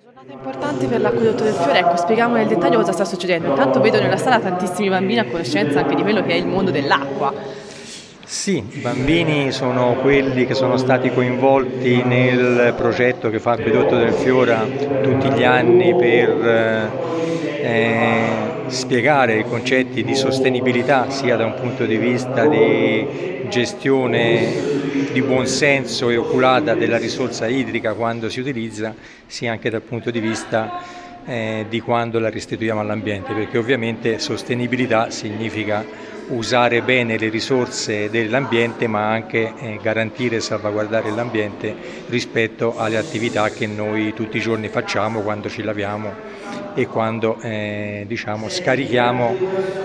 Giornata importante per l'acquedotto del Fiore, ecco, spieghiamo nel dettaglio cosa sta succedendo. Intanto vedo nella sala tantissimi bambini a conoscenza anche di quello che è il mondo dell'acqua. Sì, i bambini sono quelli che sono stati coinvolti nel progetto che fa Acquedotto del Fiora tutti gli anni per spiegare i concetti di sostenibilità sia da un punto di vista di gestione di buon senso e oculata della risorsa idrica quando si utilizza, sia anche dal punto di vista di quando la restituiamo all'ambiente, perché ovviamente sostenibilità significa usare bene le risorse dell'ambiente, ma anche garantire e salvaguardare l'ambiente rispetto alle attività che noi tutti i giorni facciamo quando ci laviamo e quando scarichiamo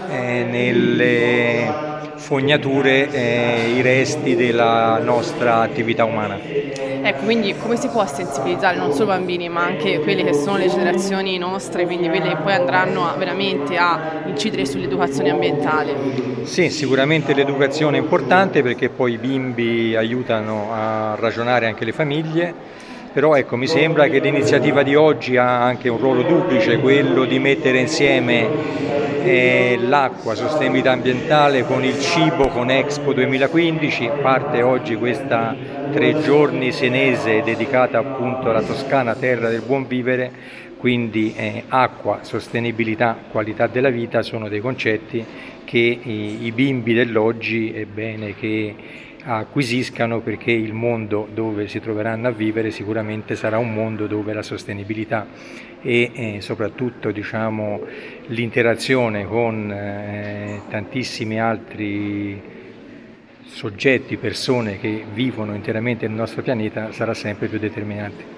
nelle fognature i resti della nostra attività umana. Ecco, quindi come si può sensibilizzare non solo i bambini, ma anche quelle che sono le generazioni nostre, quindi quelle che poi andranno veramente a incidere sull'educazione ambientale? Sì, sicuramente l'educazione è importante perché poi i bimbi aiutano a ragionare anche le famiglie, però ecco, mi sembra che l'iniziativa di oggi ha anche un ruolo duplice, quello di mettere insieme l'acqua, sostenibilità ambientale con il cibo, con Expo 2015, parte oggi questa 3 giorni senese dedicata appunto alla Toscana, terra del buon vivere, quindi acqua, sostenibilità, qualità della vita sono dei concetti che i bimbi dell'oggi è bene che acquisiscano, perché il mondo dove si troveranno a vivere sicuramente sarà un mondo dove la sostenibilità e soprattutto l'interazione con tantissimi altri soggetti, persone che vivono interamente nel nostro pianeta sarà sempre più determinante.